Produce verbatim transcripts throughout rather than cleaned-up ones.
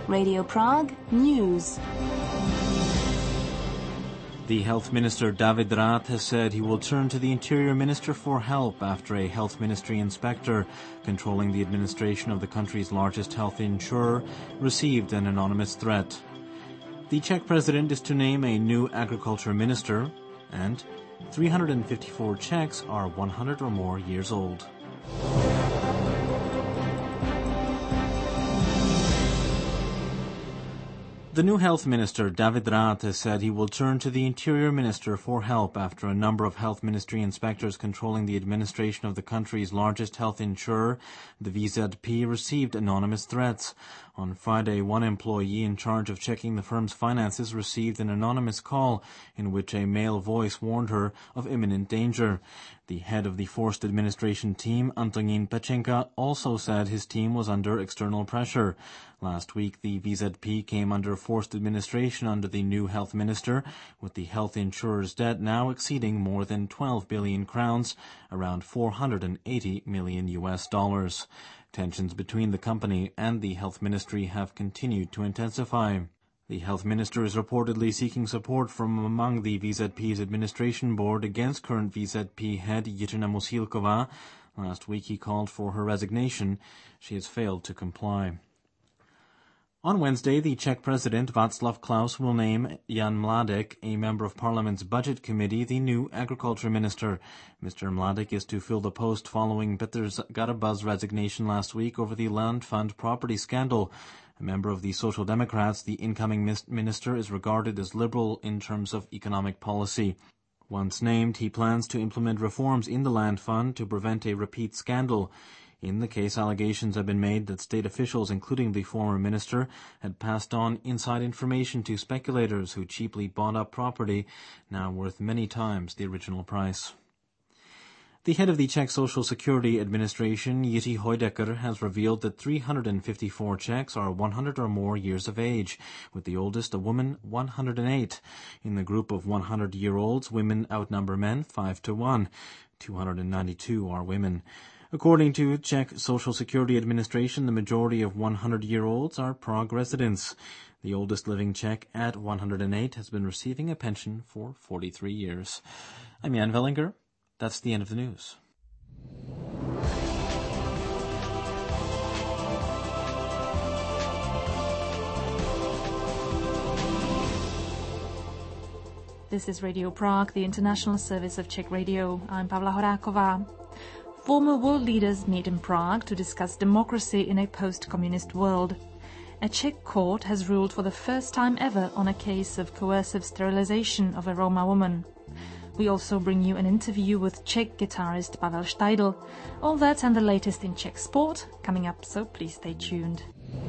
Radio Prague News. The Health Minister David Rath has said he will turn to the Interior Minister for help after a Health Ministry inspector controlling the administration of the country's largest health insurer received an anonymous threat. The Czech president is to name a new agriculture minister, and three hundred fifty-four Czechs are one hundred or more years old. The new health minister, David Rath, has said he will turn to the Interior Minister for help after a number of health ministry inspectors controlling the administration of the country's largest health insurer, the V Z P, received anonymous threats. On Friday, one employee in charge of checking the firm's finances received an anonymous call in which a male voice warned her of imminent danger. The head of the forced administration team, Antonín Pechenka, also said his team was under external pressure. Last week, the V Z P came under forced administration under the new health minister, with the health insurer's debt now exceeding more than twelve billion crowns, around four hundred eighty million U S dollars. Tensions between the company and the health ministry have continued to intensify. The health minister is reportedly seeking support from among the V Z P's administration board against current V Z P head Jiřina Musílková. Last week he called for her resignation. She has failed to comply. On Wednesday, the Czech president Václav Klaus will name Jan Mládek, a member of Parliament's Budget Committee, the new agriculture minister. Mister Mládek is to fill the post following Petr Garab's resignation last week over the Land Fund property scandal. A member of the Social Democrats, the incoming minister is regarded as liberal in terms of economic policy. Once named, he plans to implement reforms in the Land Fund to prevent a repeat scandal. In the case, allegations have been made that state officials, including the former minister, had passed on inside information to speculators who cheaply bought up property, now worth many times the original price. The head of the Czech Social Security Administration, Jiří Hojdecker, has revealed that three hundred fifty-four Czechs are one hundred or more years of age, with the oldest, a woman, one hundred eight. In the group of one hundred-year-olds, women outnumber men five to one. two hundred ninety-two are women. According to Czech Social Security Administration, the majority of one hundred-year-olds are Prague residents. The oldest living Czech, at one hundred eight, has been receiving a pension for forty-three years. I'm Jan Vellinger. That's the end of the news. This is Radio Prague, the international service of Czech Radio. I'm Pavla Horáková. Former world leaders meet in Prague to discuss democracy in a post-communist world. A Czech court has ruled for the first time ever on a case of coercive sterilization of a Roma woman. We also bring you an interview with Czech guitarist Pavel Steidl. All that and the latest in Czech sport coming up, so please stay tuned.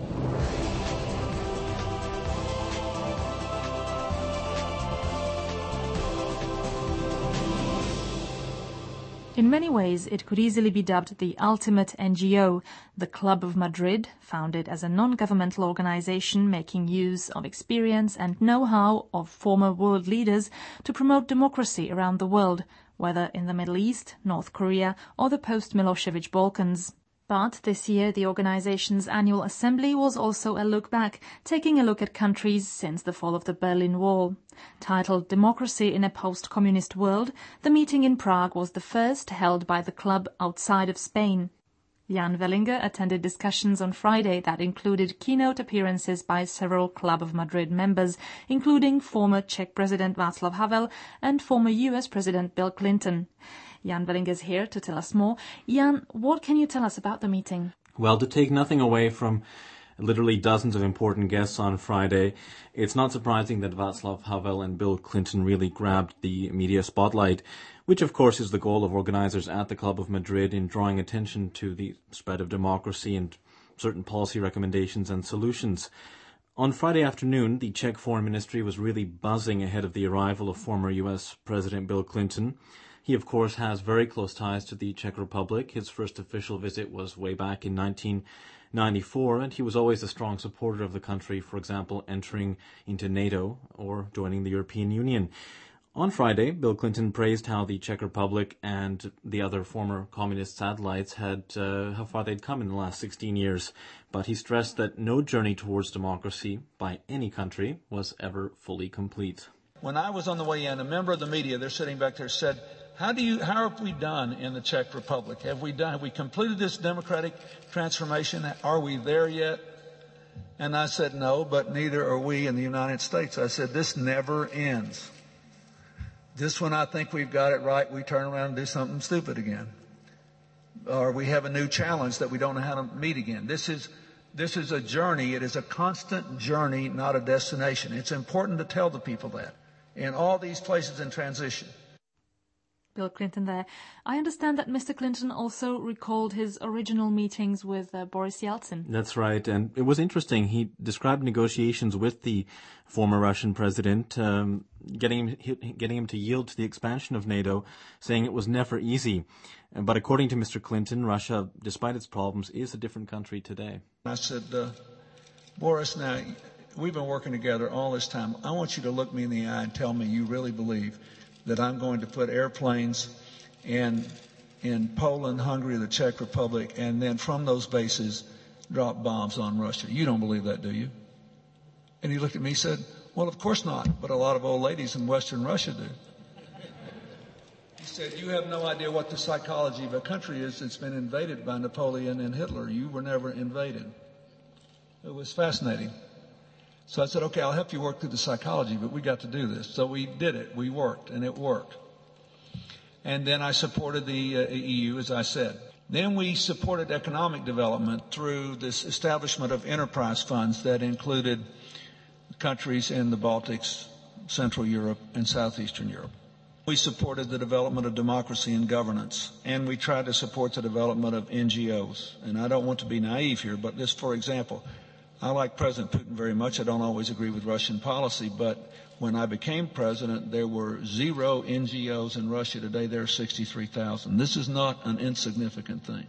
In many ways, it could easily be dubbed the ultimate N G O, the Club of Madrid, founded as a non-governmental organization making use of experience and know-how of former world leaders to promote democracy around the world, whether in the Middle East, North Korea, or the post-Milosevic Balkans. But this year, the organization's annual assembly was also a look back, taking a look at countries since the fall of the Berlin Wall. Titled Democracy in a Post-Communist World, the meeting in Prague was the first held by the club outside of Spain. Jan Vellinger attended discussions on Friday that included keynote appearances by several Club of Madrid members, including former Czech President Václav Havel and former U S President Bill Clinton. Jan Vellinger is here to tell us more. Jan, what can you tell us about the meeting? Well, to take nothing away from literally dozens of important guests on Friday, it's not surprising that Václav Havel and Bill Clinton really grabbed the media spotlight, which of course is the goal of organizers at the Club of Madrid in drawing attention to the spread of democracy and certain policy recommendations and solutions. On Friday afternoon, the Czech Foreign Ministry was really buzzing ahead of the arrival of former U S President Bill Clinton. He, of course, has very close ties to the Czech Republic. His first official visit was way back in nineteen ninety-four, and he was always a strong supporter of the country, for example, entering into NATO or joining the European Union. On Friday, Bill Clinton praised how the Czech Republic and the other former communist satellites had, uh, how far they'd come in the last sixteen years. But he stressed that no journey towards democracy by any country was ever fully complete. When I was on the way in, a member of the media, they're sitting back there, said, how do you, how have we done in the Czech Republic? Have we done, have we completed this democratic transformation? Are we there yet? And I said, no, but neither are we in the United States. I said, this never ends. This one, I think we've got it right. We turn around and do something stupid again. Or we have a new challenge that we don't know how to meet again. This is, this is a journey. It is a constant journey, not a destination. It's important to tell the people that in all these places in transition. Bill Clinton there. I understand that Mister Clinton also recalled his original meetings with uh, Boris Yeltsin. That's right, and it was interesting. He described negotiations with the former Russian president, um, getting him, getting him to yield to the expansion of NATO, saying it was never easy. But according to Mister Clinton, Russia, despite its problems, is a different country today. I said, uh, Boris, now, we've been working together all this time. I want you to look me in the eye and tell me you really believe that I'm going to put airplanes in in Poland, Hungary, the Czech Republic, and then from those bases drop bombs on Russia. You don't believe that, do you? And he looked at me and said, well, of course not, but a lot of old ladies in Western Russia do. He said, you have no idea what the psychology of a country is that's been invaded by Napoleon and Hitler. You were never invaded. It was fascinating. So I said, okay, I'll help you work through the psychology, but we got to do this. So we did it. We worked, and it worked. And then I supported the uh, E U, as I said. Then we supported economic development through this establishment of enterprise funds that included countries in the Baltics, Central Europe, and Southeastern Europe. We supported the development of democracy and governance, and we tried to support the development of N G Os. And I don't want to be naive here, but this, for example, I like President Putin very much. I don't always agree with Russian policy, but when I became president, there were zero N G Os in Russia. Today, there are sixty-three thousand. This is not an insignificant thing.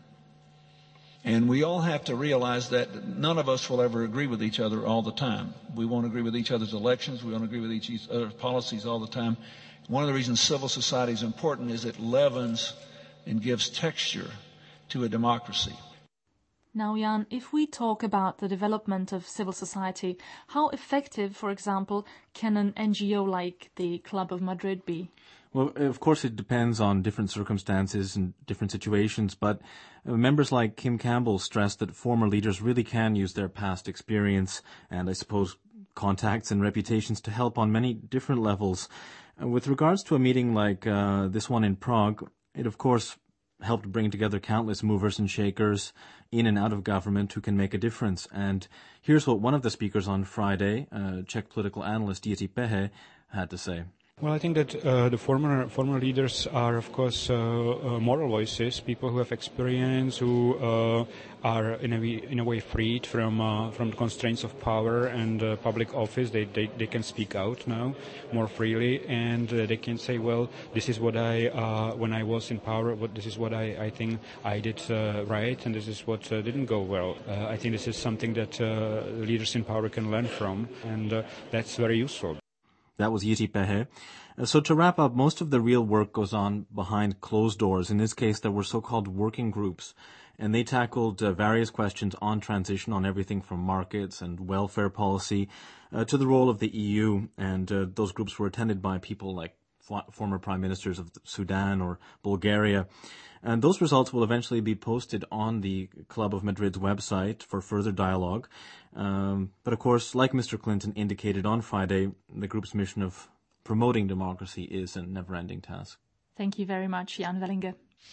And we all have to realize that none of us will ever agree with each other all the time. We won't agree with each other's elections. We won't agree with each other's policies all the time. One of the reasons civil society is important is it leavens and gives texture to a democracy. Now, Jan, if we talk about the development of civil society, how effective, for example, can an N G O like the Club of Madrid be? Well, of course, it depends on different circumstances and different situations, but members like Kim Campbell stress that former leaders really can use their past experience and, I suppose, contacts and reputations to help on many different levels. With regards to a meeting like uh, this one in Prague, it, of course, helped bring together countless movers and shakers in and out of government who can make a difference. And here's what one of the speakers on Friday, uh, Czech political analyst Jiří Pehe, had to say. Well, I think that uh, the former former leaders are, of course, uh, uh, moral voices, people who have experience, who uh, are in a way, in a way freed from uh, from the constraints of power and uh, public office. They, they they can speak out now more freely, and uh, they can say, well, this is what I uh, when I was in power. What this is what I, I think I did uh, right, and this is what uh, didn't go well. Uh, I think this is something that uh, leaders in power can learn from, and uh, that's very useful. That was Jiří Pehe. Uh, so to wrap up, most of the real work goes on behind closed doors. In this case, there were so-called working groups, and they tackled uh, various questions on transition, on everything from markets and welfare policy uh, to the role of the E U. And uh, those groups were attended by people like f- former prime ministers of Sudan or Bulgaria. And those results will eventually be posted on the Club of Madrid's website for further dialogue. Um, but of course, like Mister Clinton indicated on Friday, the group's mission of promoting democracy is a never-ending task. Thank you very much, Jan Wellinger.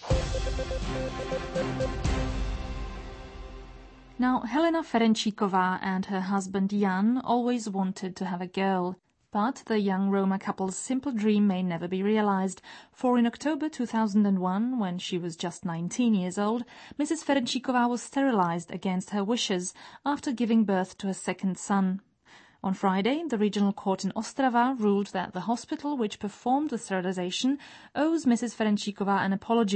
Now, Helena Ferencíková and her husband Jan always wanted to have a girl. But the young Roma couple's simple dream may never be realized, for in October two thousand one, when she was just nineteen years old, Missus Ferencíková was sterilized against her wishes after giving birth to a second son. On Friday, the regional court in Ostrava ruled that the hospital which performed the sterilization owes Missus Ferencíková an apology.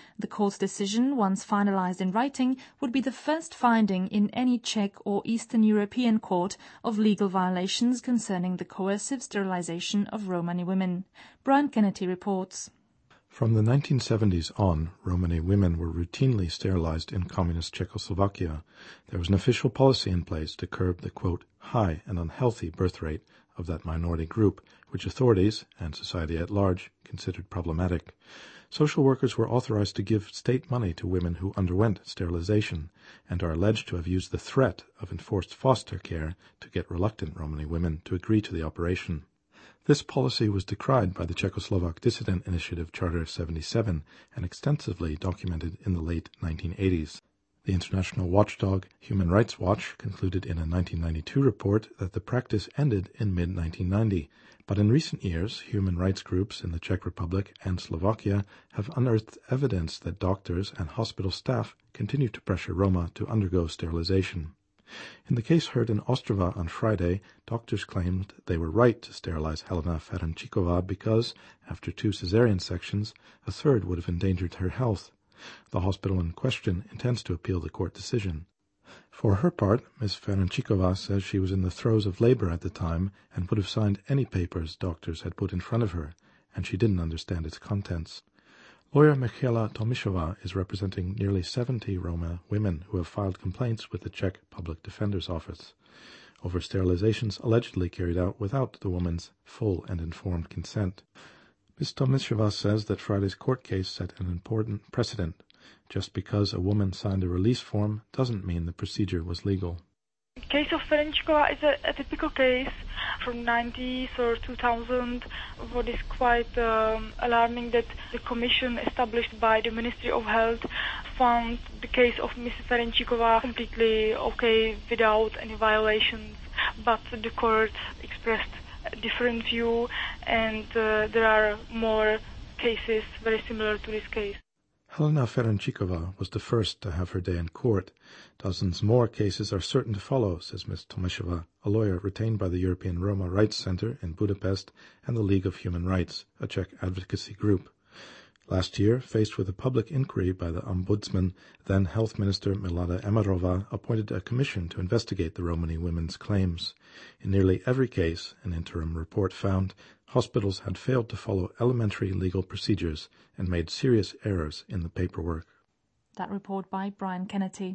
The court's decision, once finalized in writing, would be the first finding in any Czech or Eastern European court of legal violations concerning the coercive sterilization of Romani women. Brian Kennedy reports. From the nineteen seventies on, Romani women were routinely sterilized in communist Czechoslovakia. There was an official policy in place to curb the, quote, high and unhealthy birth rate of that minority group, which authorities, and society at large, considered problematic. Social workers were authorized to give state money to women who underwent sterilization, and are alleged to have used the threat of enforced foster care to get reluctant Romani women to agree to the operation. This policy was decried by the Czechoslovak Dissident Initiative Charter seventy-seven and extensively documented in the late nineteen eighties. The international watchdog Human Rights Watch concluded in a nineteen ninety-two report that the practice ended in mid nineteen ninety, but in recent years, human rights groups in the Czech Republic and Slovakia have unearthed evidence that doctors and hospital staff continue to pressure Roma to undergo sterilization. In the case heard in Ostrava on Friday, doctors claimed they were right to sterilize Helena Ferenčíková because, after two caesarean sections, a third would have endangered her health. The hospital in question intends to appeal the court decision. For her part, Miz Ferenčíková says she was in the throes of labor at the time and would have signed any papers doctors had put in front of her, and she didn't understand its contents. Lawyer Michaela Tomishova is representing nearly seventy Roma women who have filed complaints with the Czech Public Defender's Office over sterilizations allegedly carried out without the woman's full and informed consent. Miz Tomishova says that Friday's court case set an important precedent. Just because a woman signed a release form doesn't mean the procedure was legal. The case of Ferenčíková is a, a typical case from nineties or two thousand. What is quite um, alarming that the commission established by the Ministry of Health found the case of Miz Ferenčíková completely okay without any violations, but the court expressed a different view, and uh, there are more cases very similar to this case. Helena Ferenčíková was the first to have her day in court. Dozens more cases are certain to follow, says Miz Tomishova, a lawyer retained by the European Roma Rights Center in Budapest and the League of Human Rights, a Czech advocacy group. Last year, faced with a public inquiry by the Ombudsman, then Health Minister Milada Emmerová appointed a commission to investigate the Romani women's claims. In nearly every case, an interim report found, hospitals had failed to follow elementary legal procedures and made serious errors in the paperwork. That report by Brian Kennedy.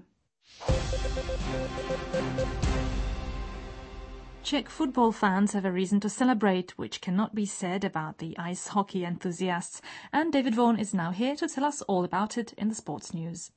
Czech football fans have a reason to celebrate, which cannot be said about the ice hockey enthusiasts, and David Vaughan is now here to tell us all about it in the sports news.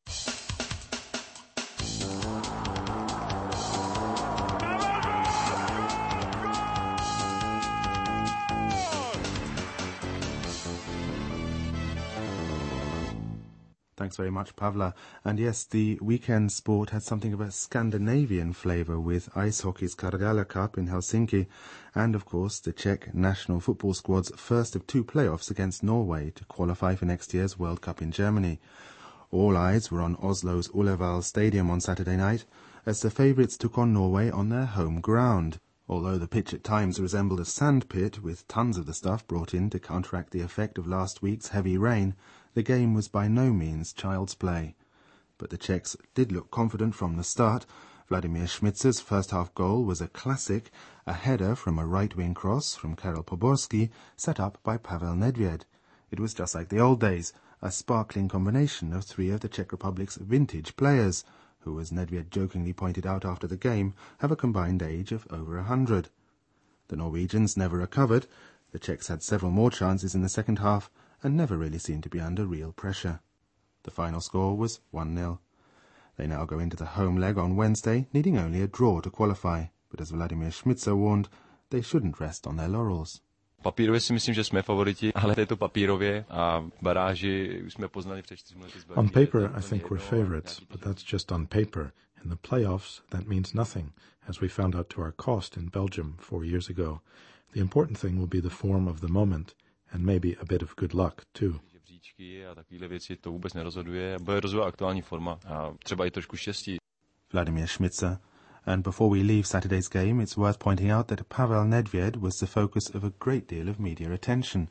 Thanks very much, Pavla. And yes, the weekend sport had something of a Scandinavian flavour with ice hockey's Karjala Cup in Helsinki and, of course, the Czech national football squad's first of two playoffs against Norway to qualify for next year's World Cup in Germany. All eyes were on Oslo's Ullevål Stadium on Saturday night as the favourites took on Norway on their home ground. Although the pitch at times resembled a sandpit with tons of the stuff brought in to counteract the effect of last week's heavy rain, the game was by no means child's play. But the Czechs did look confident from the start. Vladimir Šmicr's first-half goal was a classic, a header from a right-wing cross from Karel Poborský, set up by Pavel Nedvěd. It was just like the old days, a sparkling combination of three of the Czech Republic's vintage players, who, as Nedvěd jokingly pointed out after the game, have a combined age of over a hundred. The Norwegians never recovered. The Czechs had several more chances in the second half and never really seemed to be under real pressure. The final score was one nil. They now go into the home leg on Wednesday, needing only a draw to qualify, but as Vladimir Šmicr warned, they shouldn't rest on their laurels. Papírově si myslím, že jsme favoriti, ale je to papírově a baráži už jsme poznali před čtyřmi lety z Belgie. On paper, I think we're favorites, but that's just on paper. In the playoffs, that means nothing, as we found out to our cost in Belgium four years ago. The important thing will be the form of the moment, and maybe a bit of good luck, too. A takovéhle věci to vůbec nerozhoduje. Bude rozhodovat aktuální forma a třeba i trošku štěstí. Vladimir Šmicr. And before we leave Saturday's game, it's worth pointing out that Pavel Nedvěd was the focus of a great deal of media attention.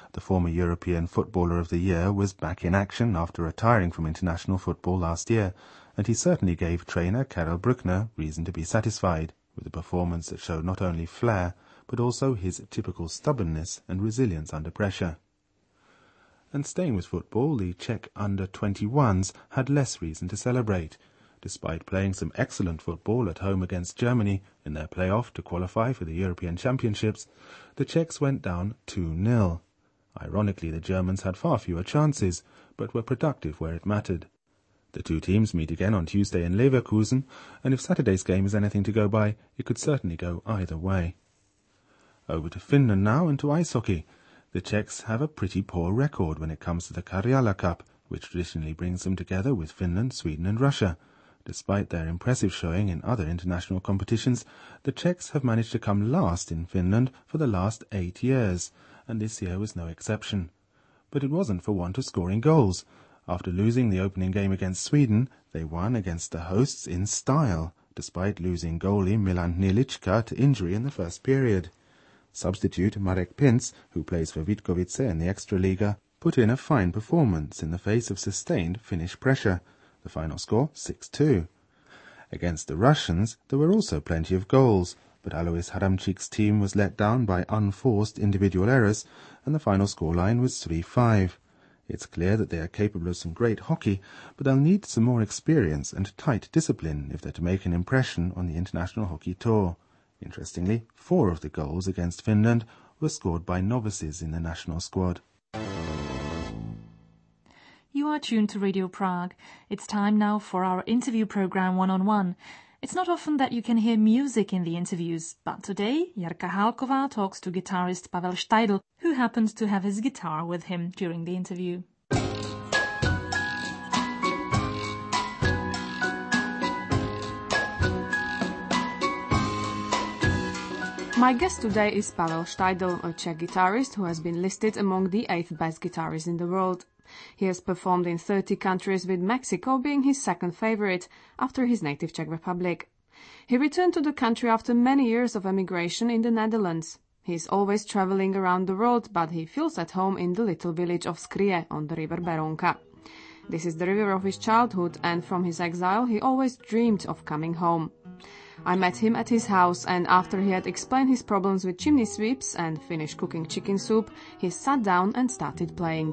The former European Footballer of the Year was back in action after retiring from international football last year, and he certainly gave trainer Karel Bruckner reason to be satisfied with a performance that showed not only flair, but also his typical stubbornness and resilience under pressure. And staying with football, the Czech under twenty-ones had less reason to celebrate. Despite playing some excellent football at home against Germany in their play-off to qualify for the European Championships, the Czechs went down two nil. Ironically, the Germans had far fewer chances, but were productive where it mattered. The two teams meet again on Tuesday in Leverkusen, and if Saturday's game is anything to go by, it could certainly go either way. Over to Finland now and to ice hockey. The Czechs have a pretty poor record when it comes to the Karjala Cup, which traditionally brings them together with Finland, Sweden and Russia. Despite their impressive showing in other international competitions, the Czechs have managed to come last in Finland for the last eight years, and this year was no exception. But it wasn't for want of scoring goals. After losing the opening game against Sweden, they won against the hosts in style, despite losing goalie Milan Hnilička to injury in the first period. Substitute Marek Pinc, who plays for Vítkovice in the Extraliga, put in a fine performance in the face of sustained Finnish pressure. The final score, six two. Against the Russians, there were also plenty of goals, but Alois Haramchik's team was let down by unforced individual errors, and the final scoreline was three five. It's clear that they are capable of some great hockey, but they'll need some more experience and tight discipline if they're to make an impression on the international hockey tour. Interestingly, four of the goals against Finland were scored by novices in the national squad. You are tuned to Radio Prague. It's time now for our interview program One-on-One. It's not often that you can hear music in the interviews, but today Jarka Halková talks to guitarist Pavel Steidl, who happened to have his guitar with him during the interview. My guest today is Pavel Steidl, a Czech guitarist who has been listed among the eighth best guitarists in the world. He has performed in thirty countries, with Mexico being his second favorite, after his native Czech Republic. He returned to the country after many years of emigration in the Netherlands. He is always traveling around the world, but he feels at home in the little village of Skrie on the river Berounka. This is the river of his childhood, and from his exile he always dreamed of coming home. I met him at his house, and after he had explained his problems with chimney sweeps and finished cooking chicken soup, he sat down and started playing.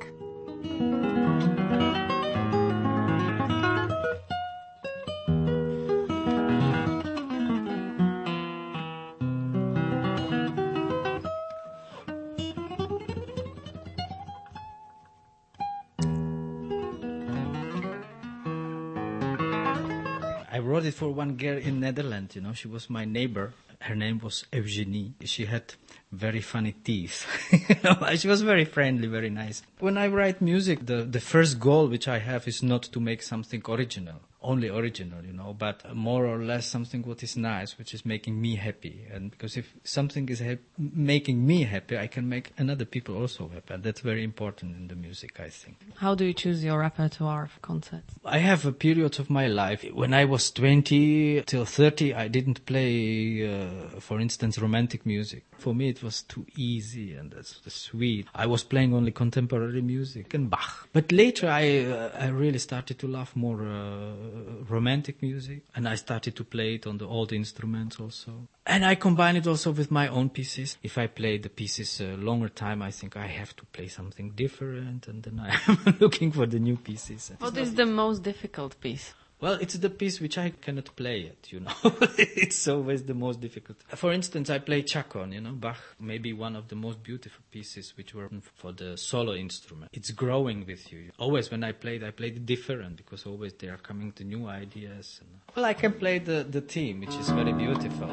I wrote it for one girl in Netherlands, you know, she was my neighbor. Her name was Eugenie. She had very funny teeth. She was very friendly, very nice. When I write music, the, the first goal which I have is not to make something original, only original, you know, but more or less something what is nice, which is making me happy. And because if something is ha- making me happy, I can make another people also happy. And that's very important in the music, I think. How do you choose your repertoire for concerts? I have a period of my life. When I was twenty till thirty, I didn't play, uh, for instance, romantic music. For me, it was too easy and that's sweet. I was playing only contemporary music and Bach. But later, I uh, I really started to love more uh, romantic music, and I started to play it on the old instruments also. And I combine it also with my own pieces. If I play the pieces a longer time, I think I have to play something different, and then I am looking for the new pieces. What is the most difficult piece? Well, it's the piece which I cannot play it, you know. It's always the most difficult. For instance, I play Chaconne, you know, Bach, maybe one of the most beautiful pieces which were for the solo instrument. It's growing with you. Always when I played, I played it different, because always they are coming to new ideas. And, well, I can play the, the theme, which is very beautiful.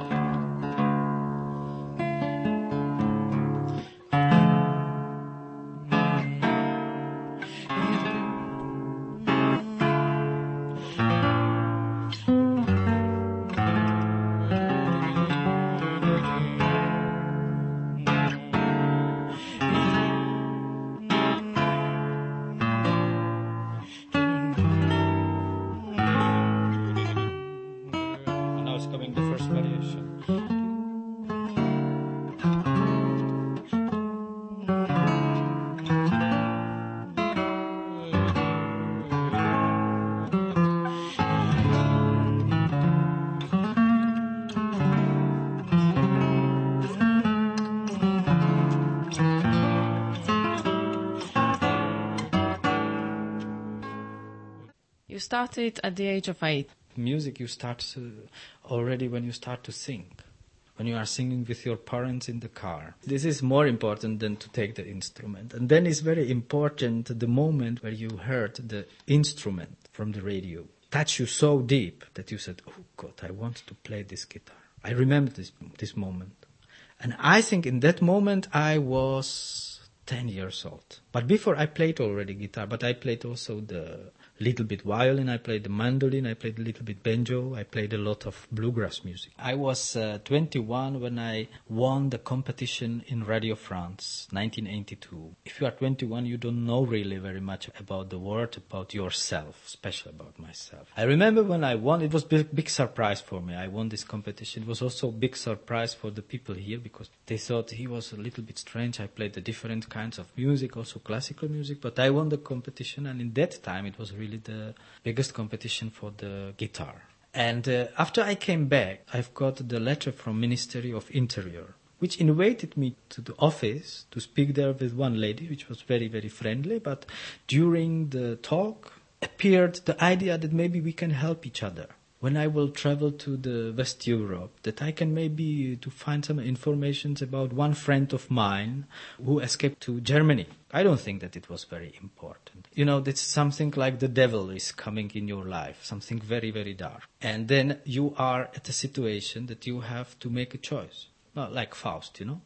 Coming the first variation. You started at the age of eight. Music you start uh, already when you start to sing. When you are singing with your parents in the car. This is more important than to take the instrument. And then it's very important the moment where you heard the instrument from the radio. Touch you so deep that you said, oh God, I want to play this guitar. I remember this this moment. And I think in that moment I was ten years old. But before I played already guitar, but I played also the little bit violin, I played the mandolin, I played a little bit banjo, I played a lot of bluegrass music. I was uh, twenty-one when I won the competition in Radio France, nineteen eighty-two. If you are twenty-one, you don't know really very much about the world, about yourself, especially about myself. I remember when I won, it was a big, big surprise for me. I won this competition. It was also a big surprise for the people here because they thought he was a little bit strange. I played the different kinds of music, also classical music, but I won the competition, and in that time it was really really the biggest competition for the guitar. And uh, after I came back, I've got the letter from Ministry of Interior, which invited me to the office to speak there with one lady, which was very, very friendly. But during the talk appeared the idea that maybe we can help each other. When I will travel to the West Europe, that I can maybe to find some information about one friend of mine who escaped to Germany. I don't think that it was very important. You know, that's something like the devil is coming in your life, something very, very dark. And then you are at a situation that you have to make a choice. Not like Faust, you know?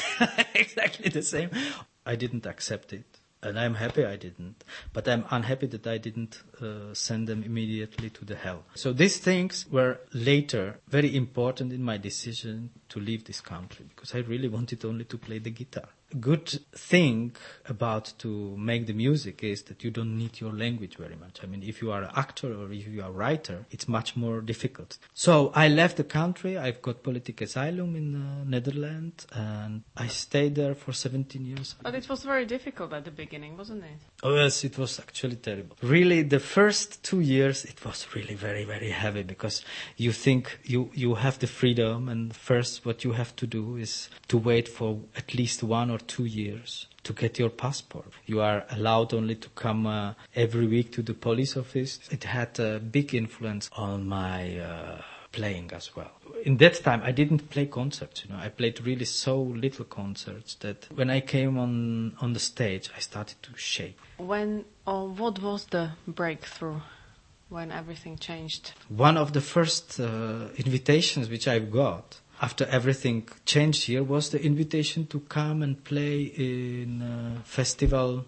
Exactly the same. I didn't accept it. And I'm happy I didn't. But I'm unhappy that I didn't uh, send them immediately to the hell. So these things were later very important in my decision to leave this country, because I really wanted only to play the guitar. A good thing about to make the music is that you don't need your language very much. I mean, if you are an actor or if you are a writer, it's much more difficult. So I left the country. I've got political asylum in uh, Netherlands, and I stayed there for seventeen years. But it was very difficult at the beginning, wasn't it? Oh yes, it was actually terrible. Really, the first two years, it was really very, very heavy, because you think you, you have the freedom, and first what you have to do is to wait for at least one or two years to get your passport. You are allowed only to come uh, every week to the police office. It had a big influence on my uh, playing as well. In that time, I didn't play concerts. You know, I played really so little concerts that when I came on on the stage, I started to shake. When or what was the breakthrough? When everything changed? One of the first uh, invitations which I've got after everything changed here was the invitation to come and play in a festival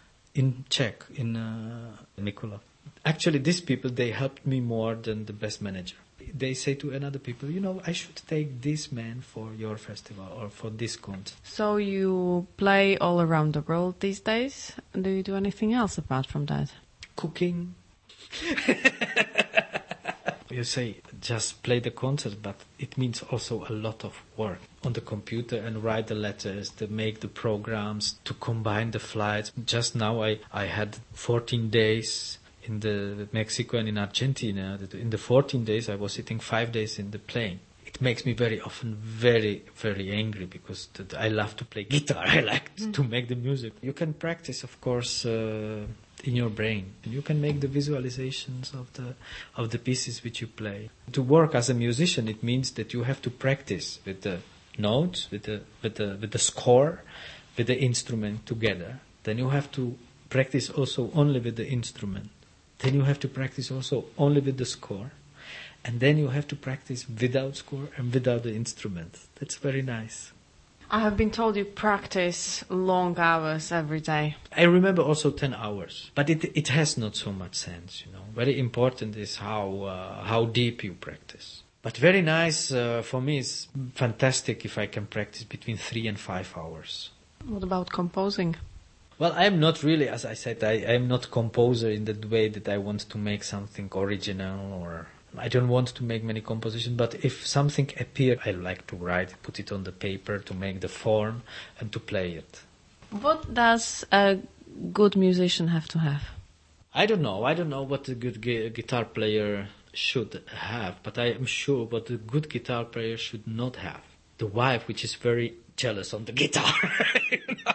in Czech, in uh, Mikuláš. Actually, these people, they helped me more than the best manager. They say to another people, you know, I should take this man for your festival or for this concert. So you play all around the world these days. Do you do anything else apart from that? Cooking. You say just play the concert, but it means also a lot of work on the computer and write the letters, to make the programs, to combine the flights. Just now I, I had fourteen days in the Mexico and in Argentina. In the fourteen days I was sitting five days in the plane. It makes me very often very, very angry, because th- I love to play guitar. I like mm. to make the music. You can practice, of course, uh, in your brain. And you can make the visualizations of the of the pieces which you play. To work as a musician, it means that you have to practice with the notes, with the with the with the score, with the instrument together. Then you have to practice also only with the instrument. Then you have to practice also only with the score. And then you have to practice without score and without the instrument. That's very nice. I have been told you practice long hours every day. I remember also ten hours. But it it has not so much sense, you know. Very important is how uh, how deep you practice. But very nice, uh, for me it's fantastic if I can practice between three and five hours. What about composing? Well, I'm not really, as I said, I am not composer in that way that I want to make something original, or I don't want to make many compositions, but if something appears, I like to write, put it on the paper, to make the form and to play it. What does a good musician have to have? I don't know. I don't know what a good gu- guitar player should have, but I am sure what a good guitar player should not have. The wife which is very jealous on the guitar. You know?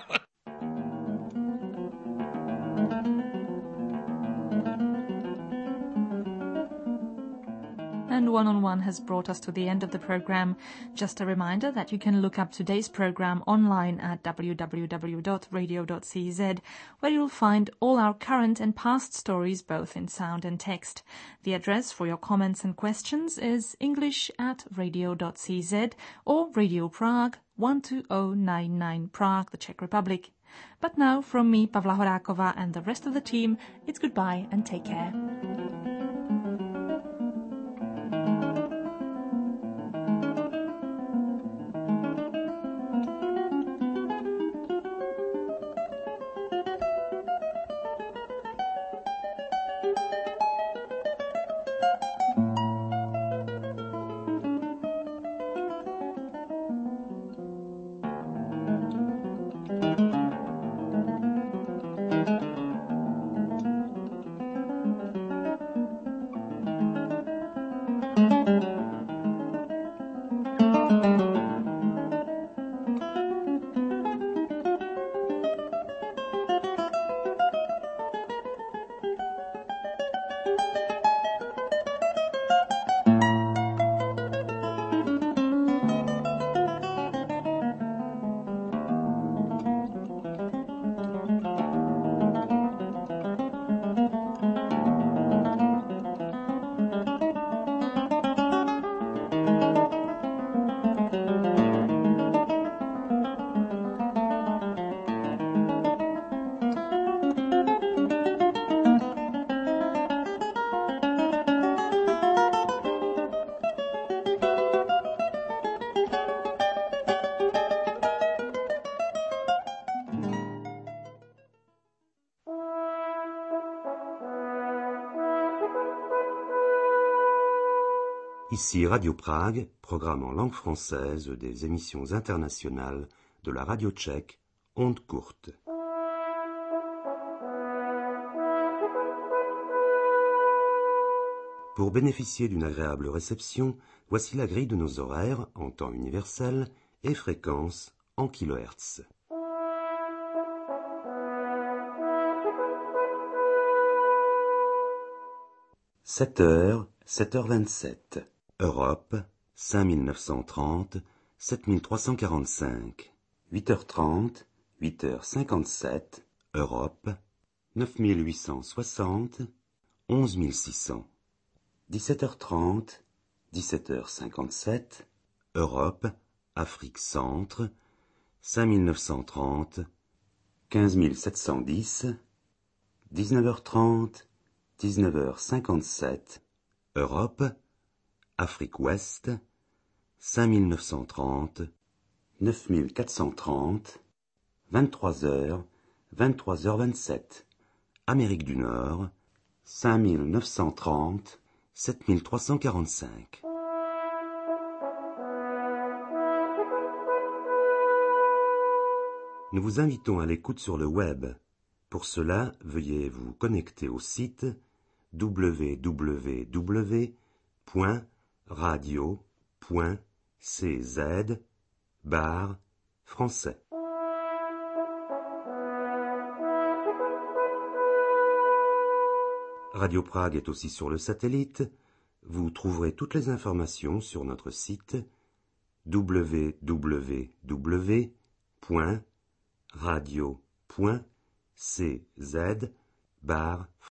and one-on-one has brought us to the end of the program. Just a reminder that you can look up today's program online at w w w dot radio dot c z, where you'll find all our current and past stories, both in sound and text. The address for your comments and questions is english at radio dot c z or Radio Prague, one two zero nine nine Prague, the Czech Republic. But now, from me, Pavla Horáková, and the rest of the team, it's goodbye and take care. Ici Radio Prague, programme en langue française des émissions internationales de la radio tchèque, ondes courtes. Pour bénéficier d'une agréable réception, voici la grille de nos horaires en temps universel et fréquence en kilohertz. sept heures, sept heures vingt-sept. Europe, cinq mille neuf cent trente, sept mille trois cent quarante-cinq. huit heures trente, huit heures cinquante-sept. Europe, neuf mille huit cent soixante, onze mille six cents. dix-sept heures trente, dix-sept heures cinquante-sept. Europe, Afrique centre, cinq mille neuf cent trente, quinze mille sept cent dix. dix-neuf heures trente, dix-neuf heures cinquante-sept. Europe, Afrique ouest, cinq mille neuf cent trente, neuf mille quatre cent trente. vingt-trois heures, vingt-trois heures vingt-sept. Amérique du Nord, cinq mille neuf cent trente, sept mille trois cent quarante-cinq. Nous vous invitons à l'écoute sur le web. Pour cela, veuillez vous connecter au site w w w point radio point c z barre français. Radio Prague est aussi sur le satellite. Vous trouverez toutes les informations sur notre site w w w point radio point c z barre